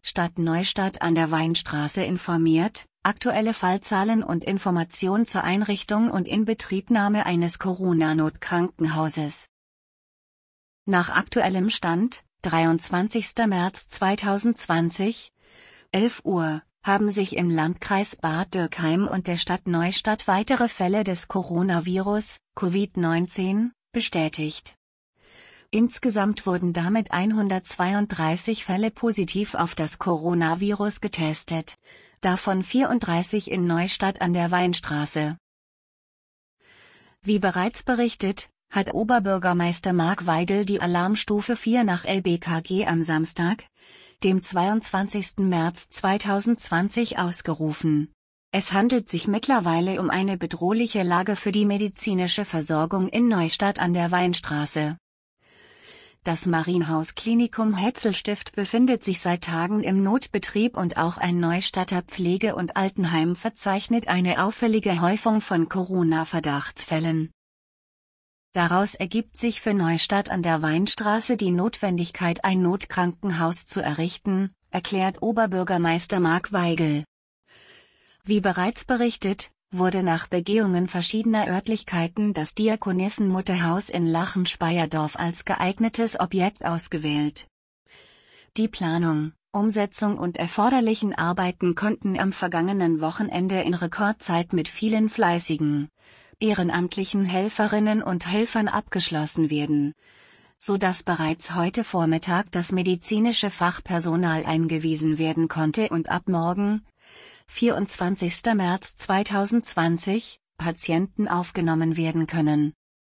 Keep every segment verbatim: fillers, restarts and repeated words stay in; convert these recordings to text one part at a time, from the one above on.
Stadt Neustadt an der Weinstraße informiert, aktuelle Fallzahlen und Information zur Einrichtung und Inbetriebnahme eines Corona-Notkrankenhauses. Nach aktuellem Stand, dreiundzwanzigster März zweitausendzwanzig, elf Uhr, haben sich im Landkreis Bad Dürkheim und der Stadt Neustadt weitere Fälle des Coronavirus, Covid neunzehn, bestätigt. Insgesamt wurden damit hundertzweiunddreißig Fälle positiv auf das Coronavirus getestet, davon vierunddreißig in Neustadt an der Weinstraße. Wie bereits berichtet, hat Oberbürgermeister Mark Weigel die Alarmstufe vier nach L B K G am Samstag, dem zweiundzwanzigsten März zweitausendzwanzig ausgerufen. Es handelt sich mittlerweile um eine bedrohliche Lage für die medizinische Versorgung in Neustadt an der Weinstraße. Das Marienhaus Klinikum Hetzelstift befindet sich seit Tagen im Notbetrieb und auch ein Neustadter Pflege- und Altenheim verzeichnet eine auffällige Häufung von Corona-Verdachtsfällen. Daraus ergibt sich für Neustadt an der Weinstraße die Notwendigkeit, ein Notkrankenhaus zu errichten, erklärt Oberbürgermeister Mark Weigel. Wie bereits berichtet, wurde nach Begehungen verschiedener Örtlichkeiten das Diakonissenmutterhaus in Lachen-Speyerdorf als geeignetes Objekt ausgewählt. Die Planung, Umsetzung und erforderlichen Arbeiten konnten am vergangenen Wochenende in Rekordzeit mit vielen fleißigen, ehrenamtlichen Helferinnen und Helfern abgeschlossen werden, sodass bereits heute Vormittag das medizinische Fachpersonal eingewiesen werden konnte und ab morgen, vierundzwanzigster März zweitausendzwanzig, Patienten aufgenommen werden können.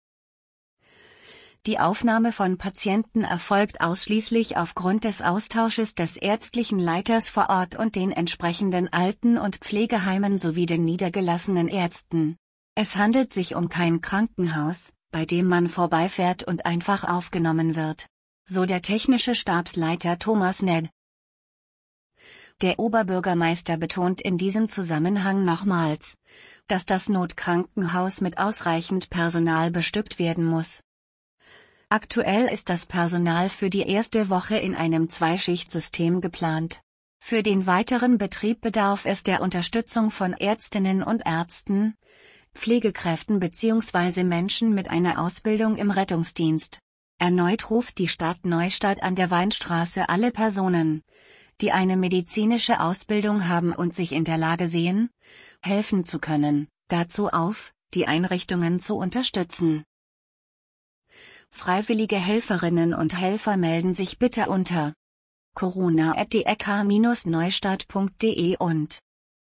Die Aufnahme von Patienten erfolgt ausschließlich aufgrund des Austausches des ärztlichen Leiters vor Ort und den entsprechenden Alten- und Pflegeheimen sowie den niedergelassenen Ärzten. Es handelt sich um kein Krankenhaus, bei dem man vorbeifährt und einfach aufgenommen wird, so der technische Stabsleiter Thomas Ned. Der Oberbürgermeister betont in diesem Zusammenhang nochmals, dass das Notkrankenhaus mit ausreichend Personal bestückt werden muss. Aktuell ist das Personal für die erste Woche in einem Zweischichtsystem geplant. Für den weiteren Betrieb bedarf es der Unterstützung von Ärztinnen und Ärzten, Pflegekräften bzw. Menschen mit einer Ausbildung im Rettungsdienst. Erneut ruft die Stadt Neustadt an der Weinstraße alle Personen, die eine medizinische Ausbildung haben und sich in der Lage sehen, helfen zu können, dazu auf, die Einrichtungen zu unterstützen. Freiwillige Helferinnen und Helfer melden sich bitte unter corona at d r k Bindestrich neustadt punkt de und